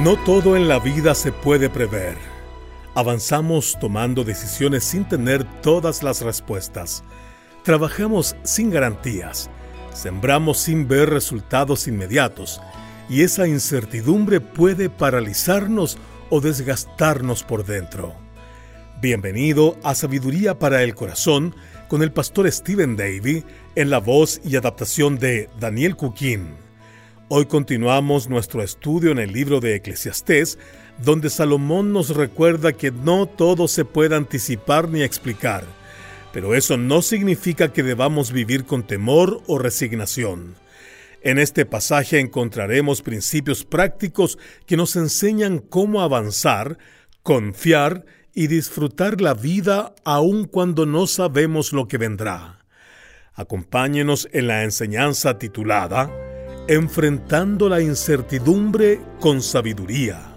No todo en la vida se puede prever. Avanzamos tomando decisiones sin tener todas las respuestas. Trabajamos sin garantías. Sembramos sin ver resultados inmediatos. Y esa incertidumbre puede paralizarnos o desgastarnos por dentro. Bienvenido a Sabiduría para el Corazón con el pastor Stephen Davey en la voz y adaptación de Daniel Cuquín. Hoy continuamos nuestro estudio en el libro de Eclesiastés, donde Salomón nos recuerda que no todo se puede anticipar ni explicar, pero eso no significa que debamos vivir con temor o resignación. En este pasaje encontraremos principios prácticos que nos enseñan cómo avanzar, confiar y disfrutar la vida aun cuando no sabemos lo que vendrá. Acompáñenos en la enseñanza titulada Enfrentando la incertidumbre con sabiduría.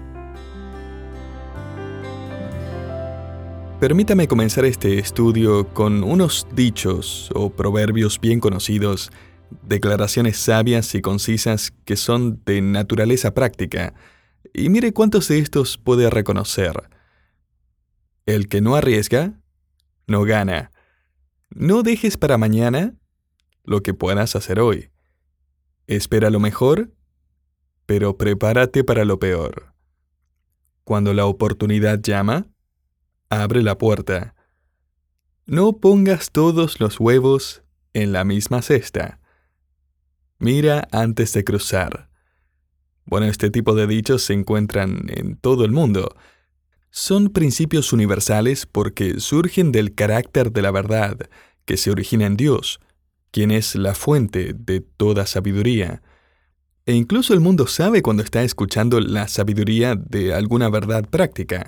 Permítame comenzar este estudio con unos dichos o proverbios bien conocidos, declaraciones sabias y concisas que son de naturaleza práctica, y mire cuántos de estos puede reconocer. El que no arriesga, no gana. No dejes para mañana lo que puedas hacer hoy. Espera lo mejor, pero prepárate para lo peor. Cuando la oportunidad llama, abre la puerta. No pongas todos los huevos en la misma cesta. Mira antes de cruzar. Bueno, este tipo de dichos se encuentran en todo el mundo. Son principios universales porque surgen del carácter de la verdad que se origina en Dios, quien es la fuente de toda sabiduría. E incluso el mundo sabe cuando está escuchando la sabiduría de alguna verdad práctica.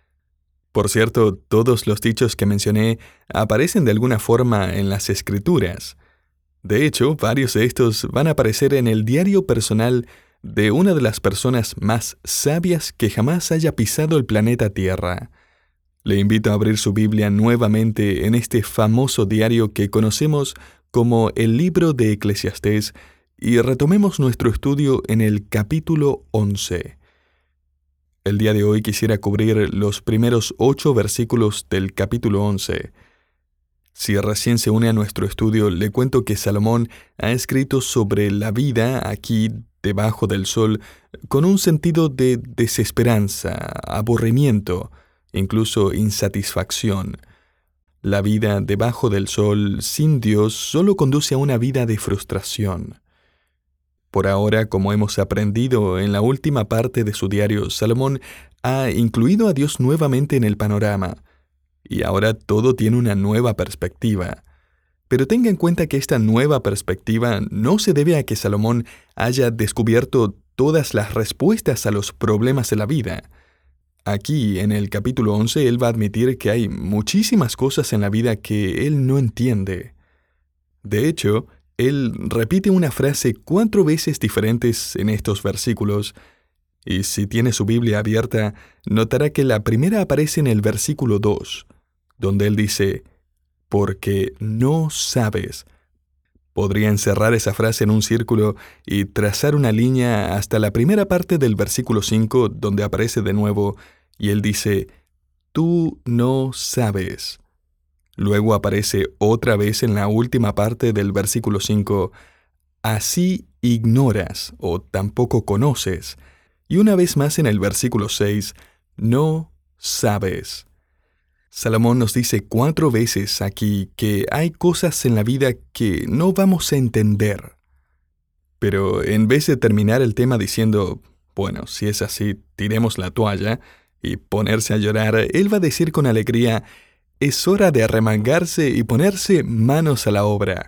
Por cierto, todos los dichos que mencioné aparecen de alguna forma en las Escrituras. De hecho, varios de estos van a aparecer en el diario personal de una de las personas más sabias que jamás haya pisado el planeta Tierra. Le invito a abrir su Biblia nuevamente en este famoso diario que conocemos como el libro de Eclesiastés y retomemos nuestro estudio en el capítulo 11. El día de hoy quisiera cubrir los primeros 8 versículos del capítulo 11. Si recién se une a nuestro estudio, le cuento que Salomón ha escrito sobre la vida aquí debajo del sol con un sentido de desesperanza, aburrimiento, incluso insatisfacción. La vida debajo del sol, sin Dios, solo conduce a una vida de frustración. Por ahora, como hemos aprendido en la última parte de su diario, Salomón ha incluido a Dios nuevamente en el panorama, y ahora todo tiene una nueva perspectiva. Pero tenga en cuenta que esta nueva perspectiva no se debe a que Salomón haya descubierto todas las respuestas a los problemas de la vida. Aquí, en el capítulo 11, él va a admitir que hay muchísimas cosas en la vida que él no entiende. De hecho, él repite una frase 4 veces diferentes en estos versículos, y si tiene su Biblia abierta, notará que la primera aparece en el versículo 2, donde él dice, «Porque no sabes». Podría encerrar esa frase en un círculo y trazar una línea hasta la primera parte del versículo 5, donde aparece de nuevo, y él dice, «Tú no sabes». Luego aparece otra vez en la última parte del versículo 5, «Así ignoras o tampoco conoces». Y una vez más en el versículo 6, «No sabes». Salomón nos dice 4 veces aquí que hay cosas en la vida que no vamos a entender. Pero en vez de terminar el tema diciendo, bueno, si es así, tiremos la toalla, y ponerse a llorar, él va a decir con alegría, es hora de arremangarse y ponerse manos a la obra.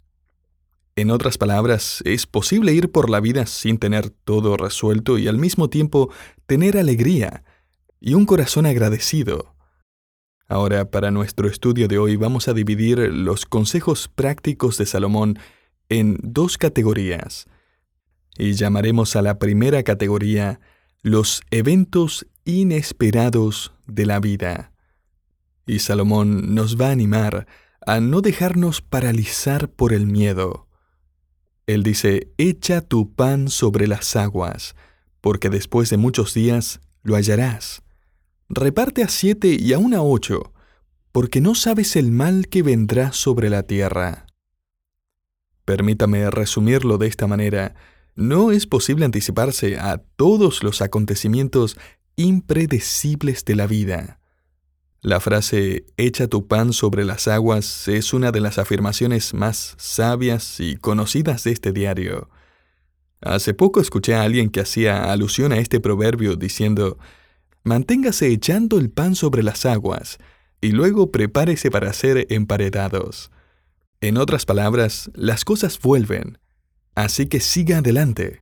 En otras palabras, es posible ir por la vida sin tener todo resuelto y al mismo tiempo tener alegría y un corazón agradecido. Ahora, para nuestro estudio de hoy vamos a dividir los consejos prácticos de Salomón en 2 categorías. Y llamaremos a la primera categoría los eventos inesperados de la vida. Y Salomón nos va a animar a no dejarnos paralizar por el miedo. Él dice, echa tu pan sobre las aguas, porque después de muchos días lo hallarás. Reparte a 7 y aun a 8, porque no sabes el mal que vendrá sobre la tierra. Permítame resumirlo de esta manera. No es posible anticiparse a todos los acontecimientos impredecibles de la vida. La frase «echa tu pan sobre las aguas» es una de las afirmaciones más sabias y conocidas de este diario. Hace poco escuché a alguien que hacía alusión a este proverbio diciendo «manténgase echando el pan sobre las aguas y luego prepárese para ser emparedados». En otras palabras, las cosas vuelven, así que siga adelante.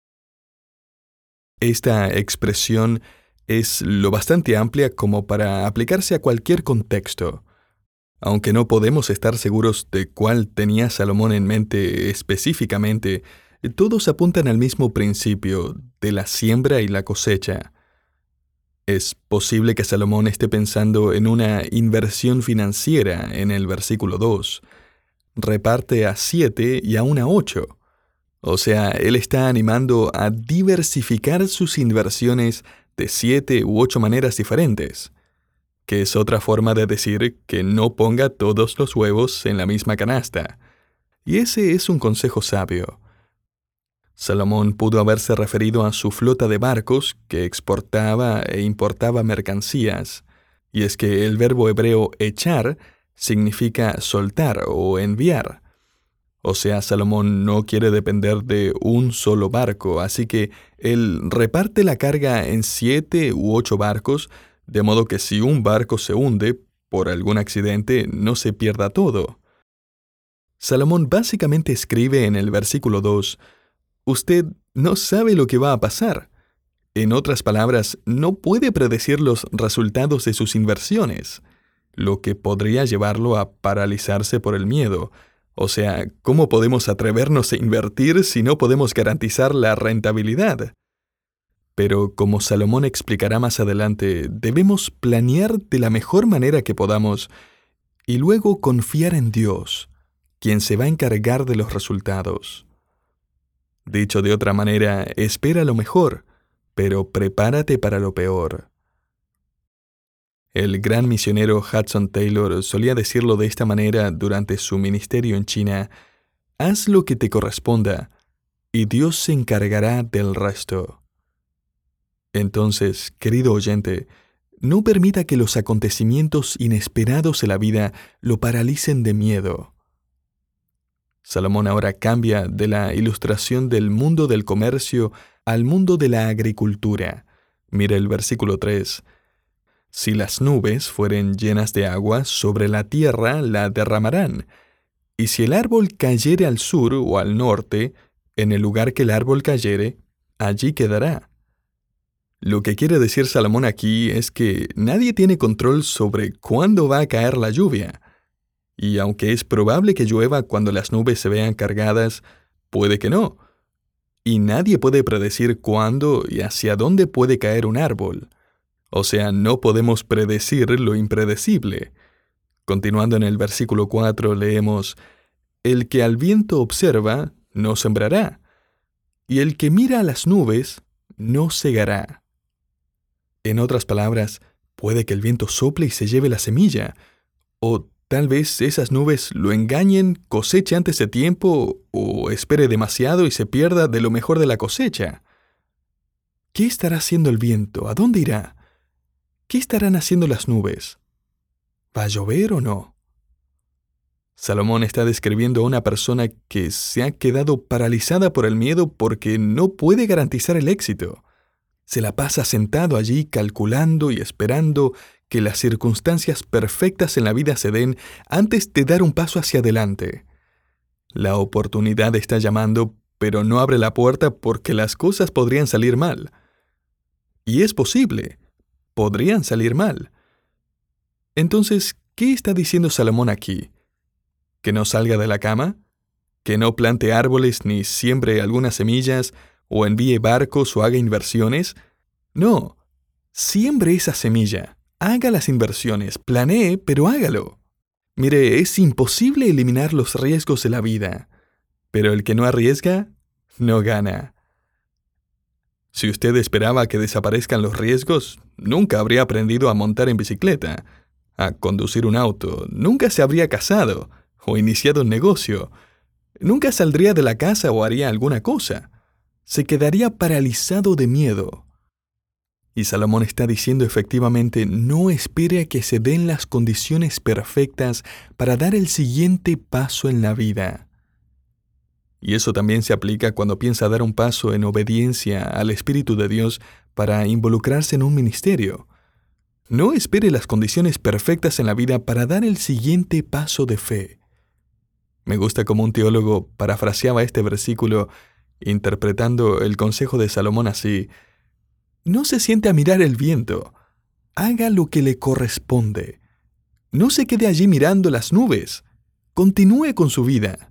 Esta expresión es lo bastante amplia como para aplicarse a cualquier contexto. Aunque no podemos estar seguros de cuál tenía Salomón en mente específicamente, todos apuntan al mismo principio de la siembra y la cosecha. Es posible que Salomón esté pensando en una inversión financiera en el versículo 2. Reparte a 7 y aun a 8. O sea, él está animando a diversificar sus inversiones de 7 u 8 maneras diferentes, que es otra forma de decir que no ponga todos los huevos en la misma canasta. Y ese es un consejo sabio. Salomón pudo haberse referido a su flota de barcos que exportaba e importaba mercancías, y es que el verbo hebreo echar significa soltar o enviar. O sea, Salomón no quiere depender de un solo barco, así que él reparte la carga en 7 u 8 barcos, de modo que si un barco se hunde, por algún accidente, no se pierda todo. Salomón básicamente escribe en el versículo 2, «Usted no sabe lo que va a pasar». En otras palabras, no puede predecir los resultados de sus inversiones, lo que podría llevarlo a paralizarse por el miedo. O sea, ¿cómo podemos atrevernos a invertir si no podemos garantizar la rentabilidad? Pero como Salomón explicará más adelante, debemos planear de la mejor manera que podamos y luego confiar en Dios, quien se va a encargar de los resultados. Dicho de otra manera, espera lo mejor, pero prepárate para lo peor. El gran misionero Hudson Taylor solía decirlo de esta manera durante su ministerio en China: «Haz lo que te corresponda, y Dios se encargará del resto». Entonces, querido oyente, no permita que los acontecimientos inesperados de la vida lo paralicen de miedo. Salomón ahora cambia de la ilustración del mundo del comercio al mundo de la agricultura. Mira el versículo 3. Si las nubes fueren llenas de agua, sobre la tierra la derramarán. Y si el árbol cayere al sur o al norte, en el lugar que el árbol cayere, allí quedará. Lo que quiere decir Salomón aquí es que nadie tiene control sobre cuándo va a caer la lluvia. Y aunque es probable que llueva cuando las nubes se vean cargadas, puede que no. Y nadie puede predecir cuándo y hacia dónde puede caer un árbol. O sea, no podemos predecir lo impredecible. Continuando en el versículo 4 leemos: «El que al viento observa, no sembrará, y el que mira a las nubes, no segará». En otras palabras, puede que el viento sople y se lleve la semilla, o tal vez esas nubes lo engañen, coseche antes de tiempo, o espere demasiado y se pierda de lo mejor de la cosecha. ¿Qué estará haciendo el viento? ¿A dónde irá? ¿Qué estarán haciendo las nubes? ¿Va a llover o no? Salomón está describiendo a una persona que se ha quedado paralizada por el miedo porque no puede garantizar el éxito. Se la pasa sentado allí calculando y esperando que las circunstancias perfectas en la vida se den antes de dar un paso hacia adelante. La oportunidad está llamando, pero no abre la puerta porque las cosas podrían salir mal. Y es posible. Podrían salir mal. Entonces, ¿qué está diciendo Salomón aquí? ¿Que no salga de la cama? ¿Que no plante árboles ni siembre algunas semillas o envíe barcos o haga inversiones? No. Siembre esa semilla, haga las inversiones, planee, pero hágalo. Mire, es imposible eliminar los riesgos de la vida, pero el que no arriesga, no gana. Si usted esperaba que desaparezcan los riesgos, nunca habría aprendido a montar en bicicleta, a conducir un auto, nunca se habría casado o iniciado un negocio, nunca saldría de la casa o haría alguna cosa. Se quedaría paralizado de miedo. Y Salomón está diciendo efectivamente, no espere a que se den las condiciones perfectas para dar el siguiente paso en la vida. Y eso también se aplica cuando piensa dar un paso en obediencia al Espíritu de Dios para involucrarse en un ministerio. No espere las condiciones perfectas en la vida para dar el siguiente paso de fe. Me gusta cómo un teólogo parafraseaba este versículo interpretando el consejo de Salomón así: no se siente a mirar el viento, haga lo que le corresponde. No se quede allí mirando las nubes, continúe con su vida.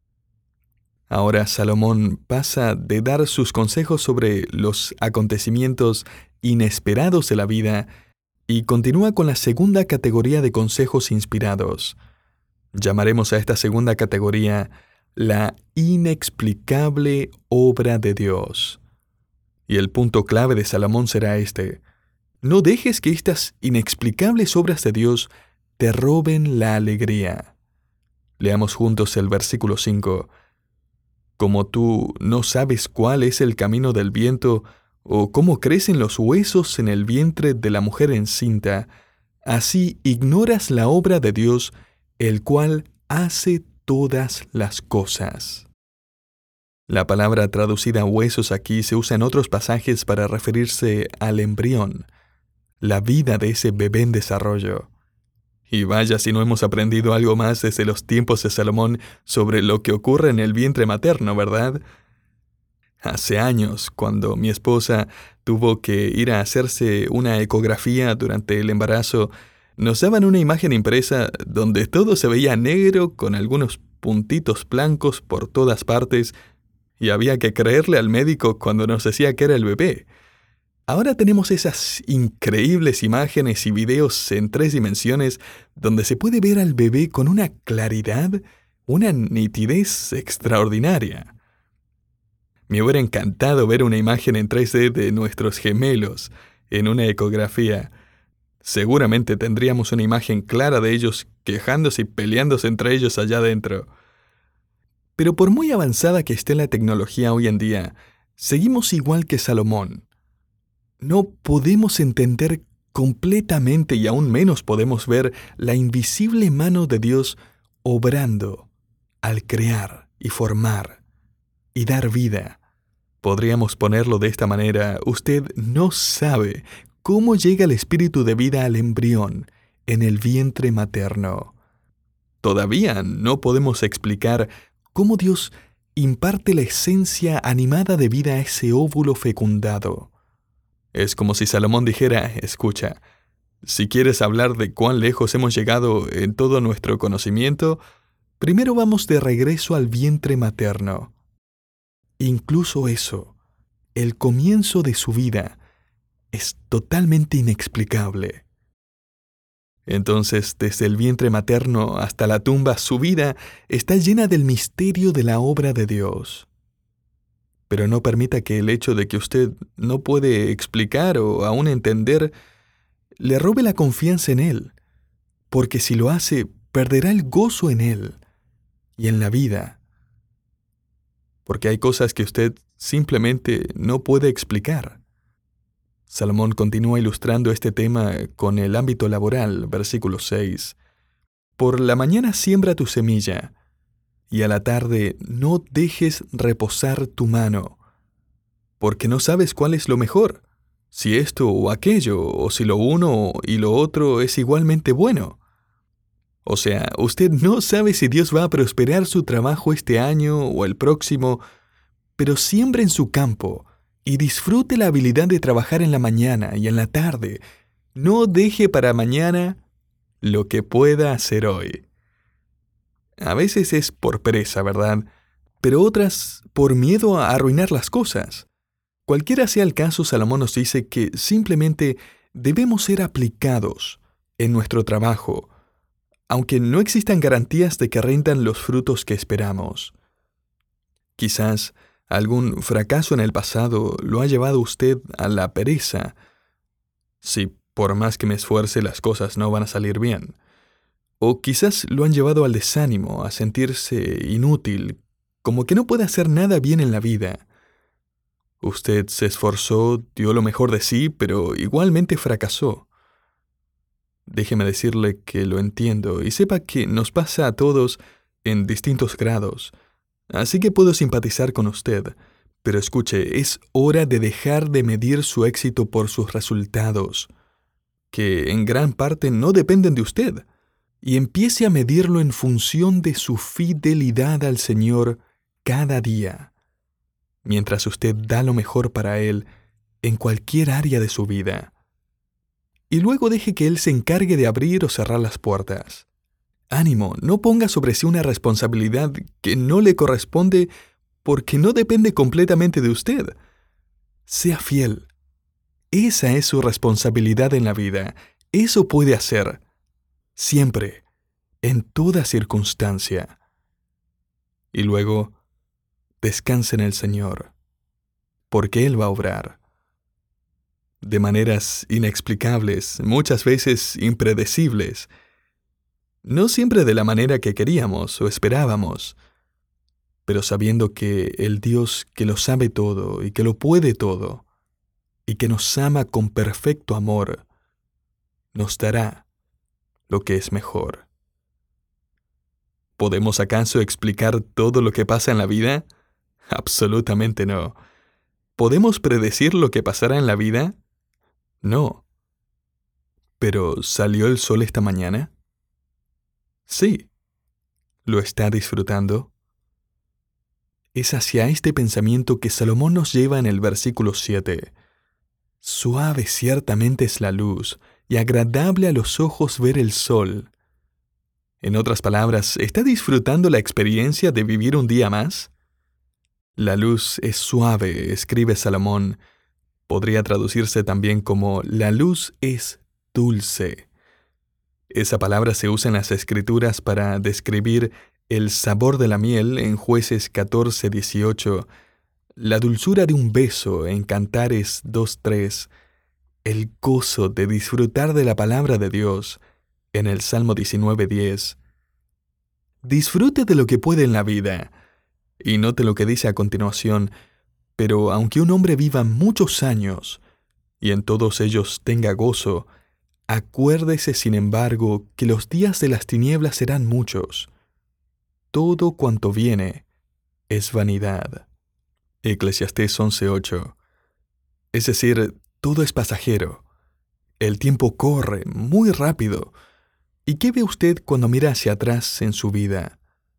Ahora Salomón pasa de dar sus consejos sobre los acontecimientos inesperados de la vida y continúa con la segunda categoría de consejos inspirados. Llamaremos a esta segunda categoría la inexplicable obra de Dios. Y el punto clave de Salomón será este: no dejes que estas inexplicables obras de Dios te roben la alegría. Leamos juntos el versículo 5. Como tú no sabes cuál es el camino del viento, o cómo crecen los huesos en el vientre de la mujer encinta, así ignoras la obra de Dios, el cual hace todas las cosas. La palabra traducida huesos aquí se usa en otros pasajes para referirse al embrión, la vida de ese bebé en desarrollo. Y vaya si no hemos aprendido algo más desde los tiempos de Salomón sobre lo que ocurre en el vientre materno, ¿verdad? Hace años, cuando mi esposa tuvo que ir a hacerse una ecografía durante el embarazo, nos daban una imagen impresa donde todo se veía negro con algunos puntitos blancos por todas partes, y había que creerle al médico cuando nos decía que era el bebé. Ahora tenemos esas increíbles imágenes y videos en 3 dimensiones donde se puede ver al bebé con una claridad, una nitidez extraordinaria. Me hubiera encantado ver una imagen en 3D de nuestros gemelos en una ecografía. Seguramente tendríamos una imagen clara de ellos quejándose y peleándose entre ellos allá adentro. Pero por muy avanzada que esté la tecnología hoy en día, seguimos igual que Salomón. No podemos entender completamente y aún menos podemos ver la invisible mano de Dios obrando al crear y formar y dar vida. Podríamos ponerlo de esta manera: usted no sabe cómo llega el espíritu de vida al embrión en el vientre materno. Todavía no podemos explicar cómo Dios imparte la esencia animada de vida a ese óvulo fecundado. Es como si Salomón dijera: escucha, si quieres hablar de cuán lejos hemos llegado en todo nuestro conocimiento, primero vamos de regreso al vientre materno. Incluso eso, el comienzo de su vida, es totalmente inexplicable. Entonces, desde el vientre materno hasta la tumba, su vida está llena del misterio de la obra de Dios. Pero no permita que el hecho de que usted no puede explicar o aún entender le robe la confianza en Él, porque si lo hace, perderá el gozo en Él y en la vida. Porque hay cosas que usted simplemente no puede explicar. Salomón continúa ilustrando este tema con el ámbito laboral, versículo 6. Por la mañana siembra tu semilla, y a la tarde no dejes reposar tu mano, porque no sabes cuál es lo mejor, si esto o aquello, o si lo uno y lo otro es igualmente bueno. O sea, usted no sabe si Dios va a prosperar su trabajo este año o el próximo, pero siembre en su campo y disfrute la habilidad de trabajar en la mañana y en la tarde. No deje para mañana lo que pueda hacer hoy. A veces es por pereza, ¿verdad? Pero otras por miedo a arruinar las cosas. Cualquiera sea el caso, Salomón nos dice que simplemente debemos ser aplicados en nuestro trabajo, aunque no existan garantías de que rindan los frutos que esperamos. Quizás Algún fracaso en el pasado lo ha llevado usted a la pereza. Si por más que me esfuerce las cosas no van a salir bien. O quizás lo han llevado al desánimo, a sentirse inútil, como que no puede hacer nada bien en la vida. Usted se esforzó, dio lo mejor de sí, pero igualmente fracasó. Déjeme decirle que lo entiendo y sepa que nos pasa a todos en distintos grados. Así que puedo simpatizar con usted, pero escuche, es hora de dejar de medir su éxito por sus resultados, que en gran parte no dependen de usted, y empiece a medirlo en función de su fidelidad al Señor cada día, mientras usted da lo mejor para Él en cualquier área de su vida. Y luego deje que Él se encargue de abrir o cerrar las puertas. Ánimo, no ponga sobre sí una responsabilidad que no le corresponde porque no depende completamente de usted. Sea fiel. Esa es su responsabilidad en la vida. Eso puede hacer. Siempre, en toda circunstancia. Y luego, descanse en el Señor, porque Él va a obrar. De maneras inexplicables, muchas veces impredecibles. No siempre de la manera que queríamos o esperábamos, pero sabiendo que el Dios que lo sabe todo y que lo puede todo, y que nos ama con perfecto amor, nos dará lo que es mejor. ¿Podemos acaso explicar todo lo que pasa en la vida? Absolutamente no. ¿Podemos predecir lo que pasará en la vida? No. ¿Pero salió el sol esta mañana? Sí. ¿Lo está disfrutando? Es hacia este pensamiento que Salomón nos lleva en el versículo 7. Suave ciertamente es la luz, y agradable a los ojos ver el sol. En otras palabras, ¿está disfrutando la experiencia de vivir un día más? La luz es suave, escribe Salomón. Podría traducirse también como la luz es dulce. Esa palabra se usa en las Escrituras para describir el sabor de la miel en Jueces 14:18, la dulzura de un beso en Cantares 2:3, el gozo de disfrutar de la palabra de Dios en el Salmo 19:10. Disfrute de lo que puede en la vida. Y note lo que dice a continuación, pero aunque un hombre viva muchos años, y en todos ellos tenga gozo, acuérdese sin embargo que los días de las tinieblas serán muchos. Todo cuanto viene es vanidad. Eclesiastés 11:8. Es decir, todo es pasajero. El tiempo corre muy rápido. ¿Y qué ve usted cuando mira hacia atrás en su vida?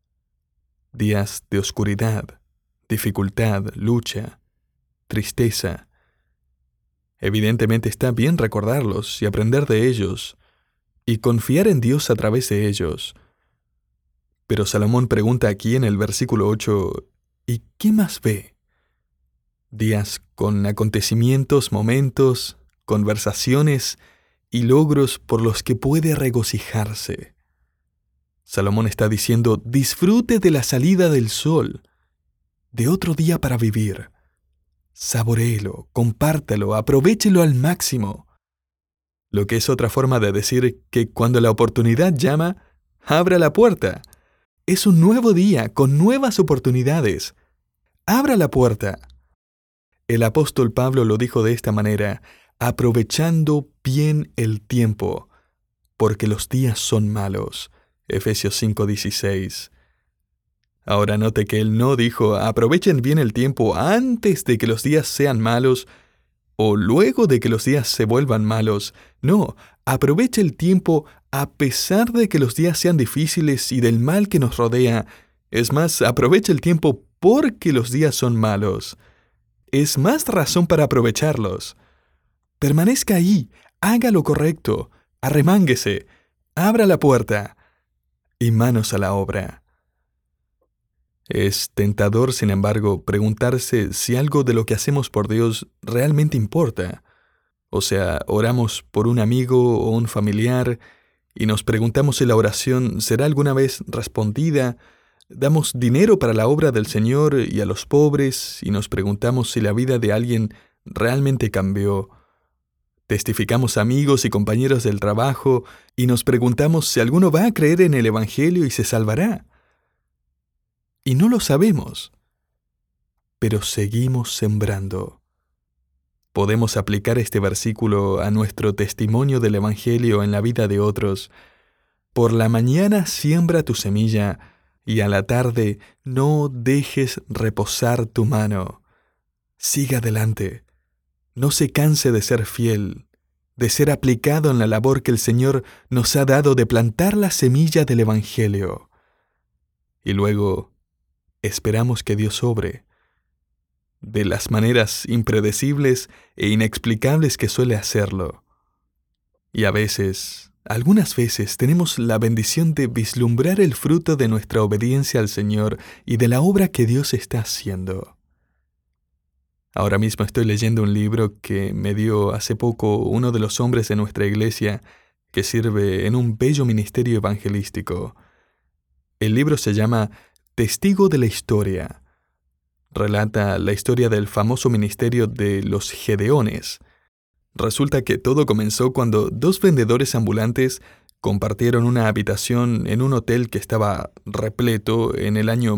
Días de oscuridad, dificultad, lucha, tristeza. Evidentemente está bien recordarlos y aprender de ellos, y confiar en Dios a través de ellos. Pero Salomón pregunta aquí en el versículo 8, ¿y qué más ve? Días con acontecimientos, momentos, conversaciones y logros por los que puede regocijarse. Salomón está diciendo, disfrute de la salida del sol, de otro día para vivir. Saboréelo, compártalo, aprovéchelo al máximo. Lo que es otra forma de decir que cuando la oportunidad llama, abra la puerta. Es un nuevo día con nuevas oportunidades. Abra la puerta. El apóstol Pablo lo dijo de esta manera, aprovechando bien el tiempo, porque los días son malos. Efesios 5:16. Ahora note que él no dijo, aprovechen bien el tiempo antes de que los días sean malos o luego de que los días se vuelvan malos. No, aproveche el tiempo a pesar de que los días sean difíciles y del mal que nos rodea. Es más, aproveche el tiempo porque los días son malos. Es más razón para aprovecharlos. Permanezca ahí, haga lo correcto, arremánguese, abra la puerta y manos a la obra. Es tentador, sin embargo, preguntarse si algo de lo que hacemos por Dios realmente importa. O sea, oramos por un amigo o un familiar y nos preguntamos si la oración será alguna vez respondida, Damos dinero para la obra del Señor y a los pobres y nos preguntamos si la vida de alguien realmente cambió. Testificamos a amigos y compañeros del trabajo y nos preguntamos si alguno va a creer en el Evangelio y se salvará. Y no lo sabemos, pero seguimos sembrando. Podemos aplicar este versículo a nuestro testimonio del Evangelio en la vida de otros. Por la mañana siembra tu semilla, y a la tarde no dejes reposar tu mano. Siga adelante. No se canse de ser fiel, de ser aplicado en la labor que el Señor nos ha dado de plantar la semilla del Evangelio. Y luego esperamos que Dios obre, de las maneras impredecibles e inexplicables que suele hacerlo. Y a veces, algunas veces, tenemos la bendición de vislumbrar el fruto de nuestra obediencia al Señor y de la obra que Dios está haciendo. Ahora mismo estoy leyendo un libro que me dio hace poco uno de los hombres de nuestra iglesia que sirve en un bello ministerio evangelístico. El libro se llama Testigo de la Historia. Relata la historia del famoso ministerio de los Gedeones. Resulta que todo comenzó cuando dos vendedores ambulantes compartieron una habitación en un hotel que estaba repleto en el año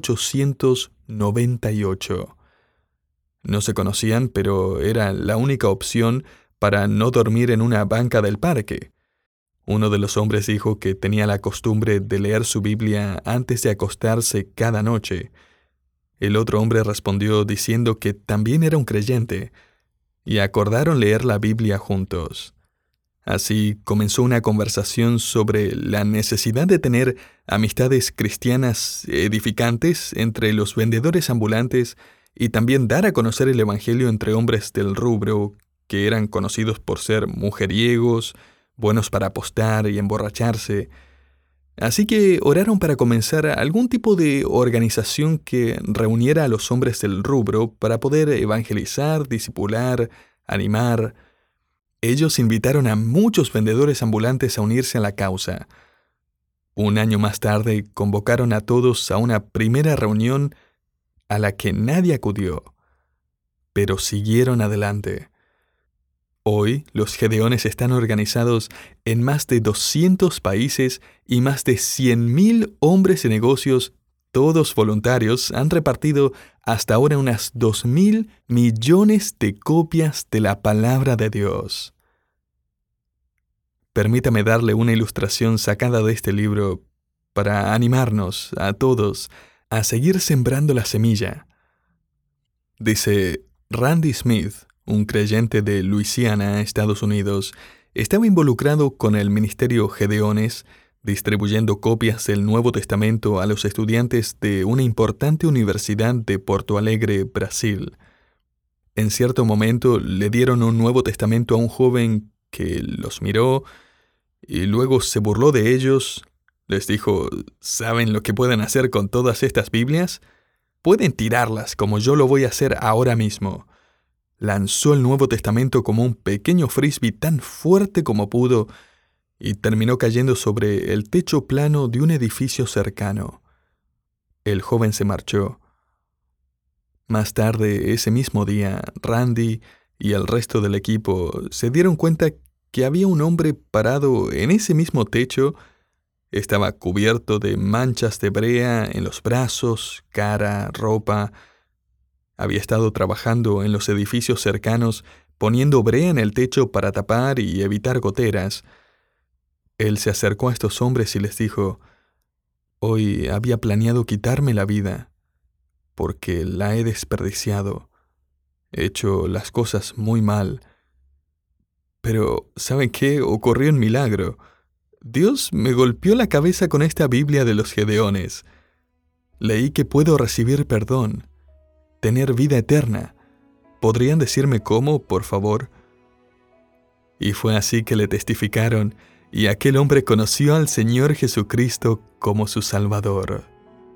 1898. No se conocían, pero era la única opción para no dormir en una banca del parque. Uno de los hombres dijo que tenía la costumbre de leer su Biblia antes de acostarse cada noche. El otro hombre respondió diciendo que también era un creyente, y acordaron leer la Biblia juntos. Así comenzó una conversación sobre la necesidad de tener amistades cristianas edificantes entre los vendedores ambulantes y también dar a conocer el Evangelio entre hombres del rubro que eran conocidos por ser mujeriegos, buenos para apostar y emborracharse. Así que oraron para comenzar algún tipo de organización que reuniera a los hombres del rubro para poder evangelizar, discipular, animar. Ellos invitaron a muchos vendedores ambulantes a unirse a la causa. Un año más tarde convocaron a todos a una primera reunión a la que nadie acudió, pero siguieron adelante. Hoy, los Gedeones están organizados en más de 200 países y más de 100,000 hombres de negocios, todos voluntarios, han repartido hasta ahora unas 2,000 millones de copias de la palabra de Dios. Permítame darle una ilustración sacada de este libro para animarnos a todos a seguir sembrando la semilla. Dice, Randy Smith, un creyente de Luisiana, Estados Unidos, estaba involucrado con el ministerio Gedeones, distribuyendo copias del Nuevo Testamento a los estudiantes de una importante universidad de Porto Alegre, Brasil. En cierto momento le dieron un Nuevo Testamento a un joven que los miró y luego se burló de ellos. Les dijo, ¿saben lo que pueden hacer con todas estas Biblias? Pueden tirarlas como yo lo voy a hacer ahora mismo. Lanzó el Nuevo Testamento como un pequeño frisbee tan fuerte como pudo y terminó cayendo sobre el techo plano de un edificio cercano. El joven se marchó. Más tarde, ese mismo día, Randy y el resto del equipo se dieron cuenta que había un hombre parado en ese mismo techo. Estaba cubierto de manchas de brea en los brazos, cara, ropa. Había estado trabajando en los edificios cercanos, poniendo brea en el techo para tapar y evitar goteras. Él se acercó a estos hombres y les dijo, «Hoy había planeado quitarme la vida, porque la he desperdiciado. He hecho las cosas muy mal. Pero, ¿saben qué? Ocurrió un milagro. Dios me golpeó la cabeza con esta Biblia de los Gedeones. Leí que puedo recibir perdón, tener vida eterna. ¿Podrían decirme cómo, por favor?» Y fue así que le testificaron, y aquel hombre conoció al Señor Jesucristo como su Salvador.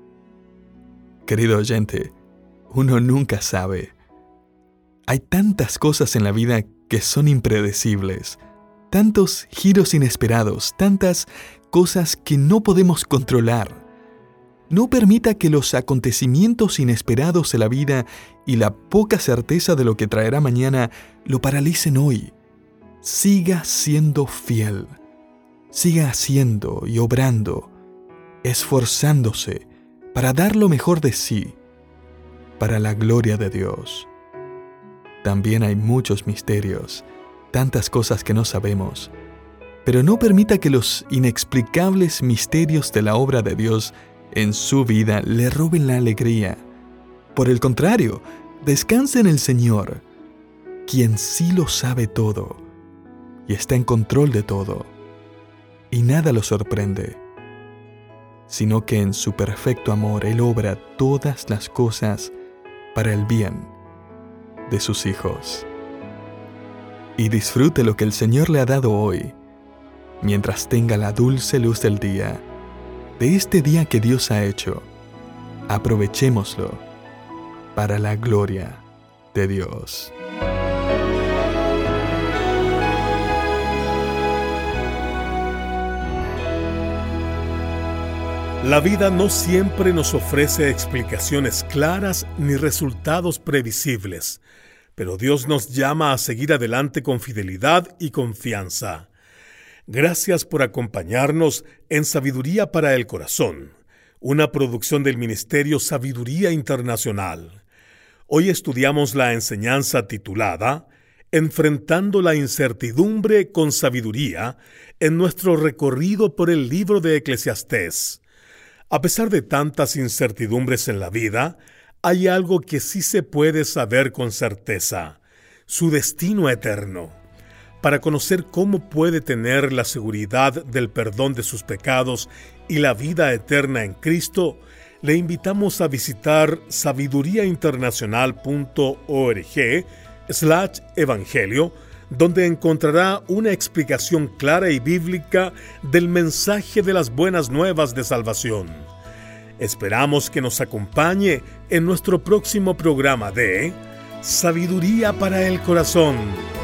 Querido oyente, uno nunca sabe. Hay tantas cosas en la vida que son impredecibles, tantos giros inesperados, tantas cosas que no podemos controlar. No permita que los acontecimientos inesperados de la vida y la poca certeza de lo que traerá mañana lo paralicen hoy. Siga siendo fiel. Siga haciendo y obrando, esforzándose para dar lo mejor de sí, para la gloria de Dios. También hay muchos misterios, tantas cosas que no sabemos, pero no permita que los inexplicables misterios de la obra de Dios en su vida le roben la alegría. Por el contrario, descanse en el Señor, quien sí lo sabe todo y está en control de todo, y nada lo sorprende, sino que en su perfecto amor Él obra todas las cosas para el bien de sus hijos. Y disfrute lo que el Señor le ha dado hoy, mientras tenga la dulce luz del día, de este día que Dios ha hecho. Aprovechémoslo para la gloria de Dios. La vida no siempre nos ofrece explicaciones claras ni resultados previsibles, pero Dios nos llama a seguir adelante con fidelidad y confianza. Gracias por acompañarnos en Sabiduría para el Corazón, una producción del Ministerio Sabiduría Internacional. Hoy estudiamos la enseñanza titulada Enfrentando la incertidumbre con sabiduría en nuestro recorrido por el libro de Eclesiastés. A pesar de tantas incertidumbres en la vida, hay algo que sí se puede saber con certeza: su destino eterno. Para conocer cómo puede tener la seguridad del perdón de sus pecados y la vida eterna en Cristo, le invitamos a visitar sabiduriainternacional.org/evangelio, donde encontrará una explicación clara y bíblica del mensaje de las buenas nuevas de salvación. Esperamos que nos acompañe en nuestro próximo programa de Sabiduría para el Corazón.